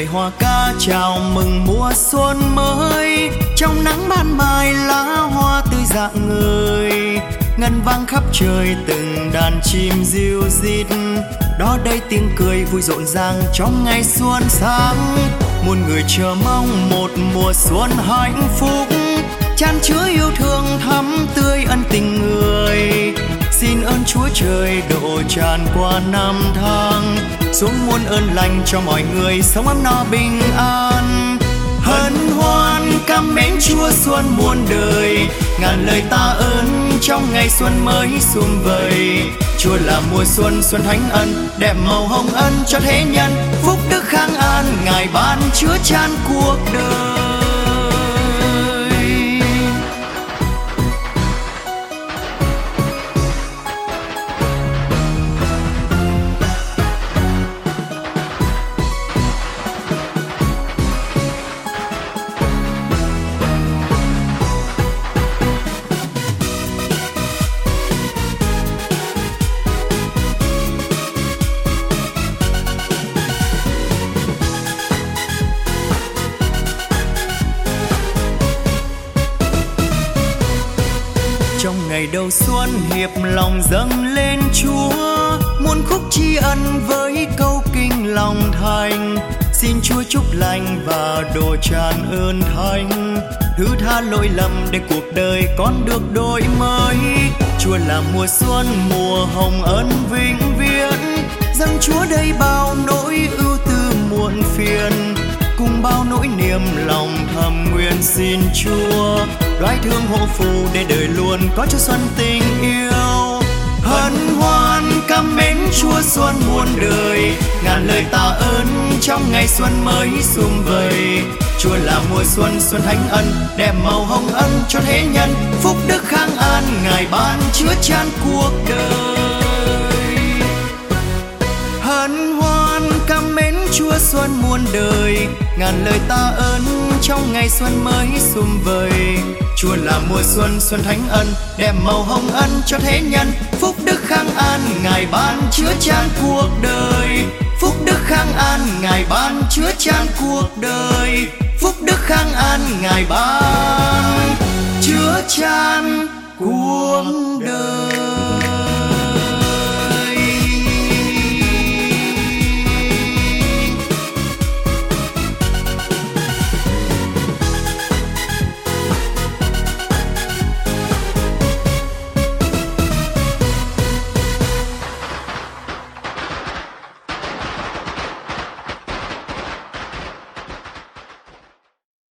hoa ca chào mừng mùa xuân mới. Trong nắng ban mai lá hoa tươi rạng ngời, ngân vang khắp trời từng đàn chim ríu rít. Đó đây tiếng cười vui rộn ràng trong ngày xuân sáng. Muôn người chờ mong một mùa xuân hạnh phúc, chan chứa yêu thương thắm tươi ân tình người. Xin ơn Chúa trời độ tràn qua năm tháng, xuống muôn ơn lành cho mọi người sống ấm no bình an. Hân hoan cảm mến Chúa xuân muôn đời, ngàn lời tạ ơn trong ngày xuân mới sum vầy. Chúa là mùa xuân, xuân thánh ân, đẹp màu hồng ân cho thế nhân. Phúc đức khang an Ngài ban chứa chan cuộc đời. Trong ngày đầu xuân hiệp lòng dâng lên Chúa, muôn khúc tri ân với câu kinh lòng thành. Xin Chúa chúc lành và đổ tràn ơn thánh, thứ tha lỗi lầm để cuộc đời con được đổi mới. Chúa là mùa xuân, mùa hồng ân vĩnh viễn, dâng Chúa đây bao nỗi ưu tư muộn phiền. Cùng bao nỗi niềm lòng thầm nguyện xin Chúa đoái thương hộ phù để đời luôn có Chúa xuân tình yêu. Hân hoan cảm mến Chúa xuân muôn đời, ngàn lời tạ ơn trong ngày xuân mới sum vầy. Chúa là mùa xuân, xuân thánh ân, đẹp màu hồng ân cho thế nhân. Phúc đức khang an Ngài ban chứa chan cuộc đời. Hân hoan cảm mến Chúa xuân muôn đời, ngàn lời tạ ơn trong ngày xuân mới sum vầy. Chúa là mùa xuân, xuân thánh ân, đẹp màu hồng ân cho thế nhân. Phúc đức khang an Ngài ban chứa chan cuộc đời. Phúc đức khang an Ngài ban chứa chan cuộc đời. Phúc đức khang an Ngài ban chứa chan cuộc đời.